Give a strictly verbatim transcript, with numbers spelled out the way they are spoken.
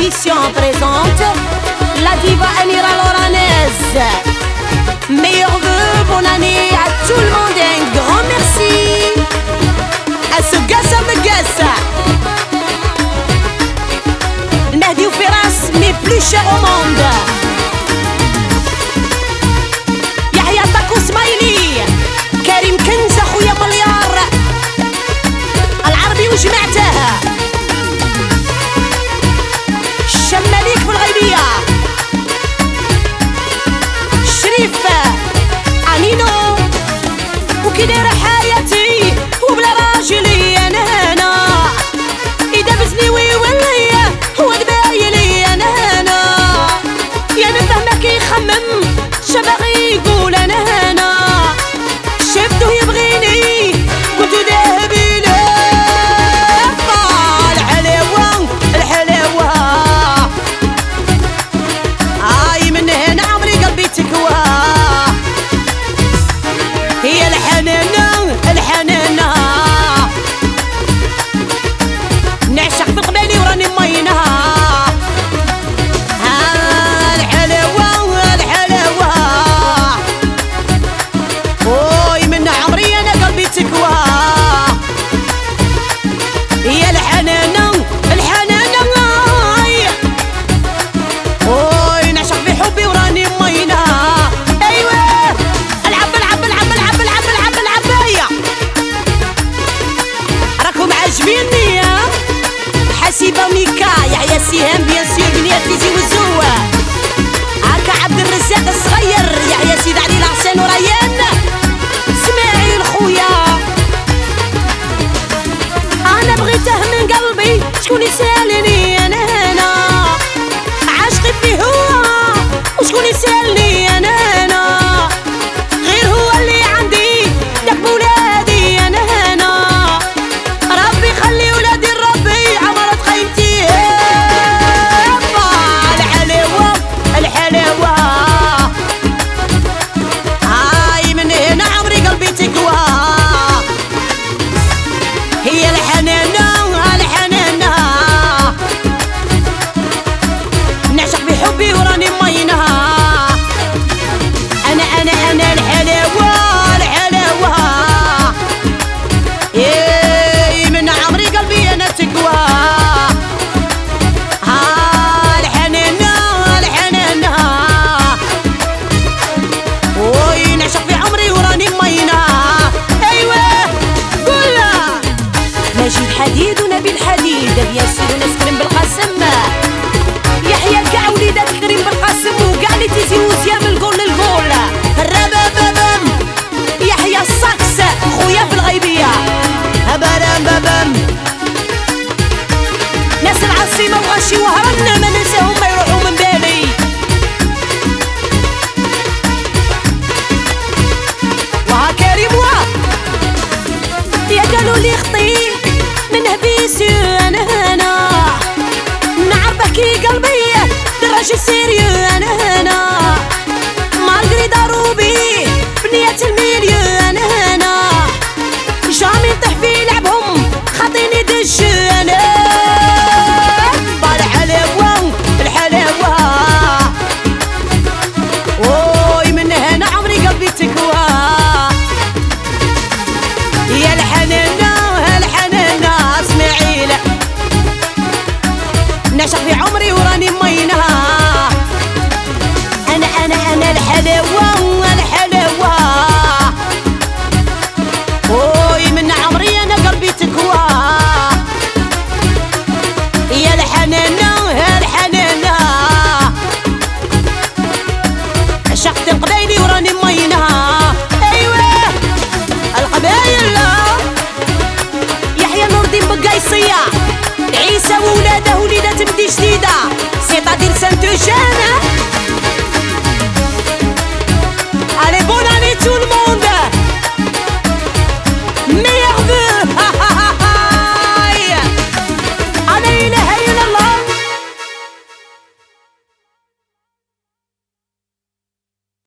édition présente la diva Amira Loranaise. Meilleurs vœux, bonne année à tout le monde et un grand merci à ce Gassa de Gassa. Mehdi Firas, mes plus chers au monde. Yahya Takou Smaili, Karim Kenza خويا مليار العربي وجماعته. الشماليك في الغيبية شريف عنينو وكي دايرة حياتي وبلا راجلي انا هنا اذا بزني ويولي هو قبايلي انا هنا يا نفهمك كيخمم شبغي يقول انا هنا شفتو يبغيني كنت ذاهبي له الحلاوة الحلاوة هاي من هنا عمري قلبي تكوى هي الحنانة الحنانة نعشق في القبالي وراني مينها ها الحلاوة الحلاوة اوي من عمري انا قلبي تكوى هي الحنانة الحنانة اوي نعشق في حبي وراني مينها ايوه العب العب العب العب العب العب العب هيا راكم عاجبيني يا حسيبة وميكا يحيى سيهام بيان سور بنيات تيزي وزوة هاكا عبد الرزاق الصغير يحيى سيد علي العسان وريان اسماعيل خويا انا بغيته من قلبي شكون يسالني انا هنا عاشقي فيه هو وشكون يسالني انا هنا غير هو اللي عندي داك بولادي انا هنا ربي خلي ولادي لربي عمرت خيمتي الحلاوة الحلاوة هاي من هنا عمري قلبي تكوى هي الحنانة الحنانة نعشق بحبي وراني مينها انا انا انا الحلاوة الحلاوة ايه من عمري قلبي انا تكوى ها الحنانة الحنانة وي نعشق في عمري وراني مينها ايوه قولها مجيد حديد ونبيل حديد بيان سور وناس كريم بالقاسم يحيى كاع وليدات كريم بالقاسم وكاع اللي تيزي وزيا من الجول للجول الربابام يحيى الصاكس خويا في الغيبية هبرام بابام ناس العاصمة وغاشي وهران ما ننساهم ما يروحوا من بالي وها كريم وها يا قالوا لي خطي منه بيسيو انا هنا نعرفه كي قلبي دراجي سيريو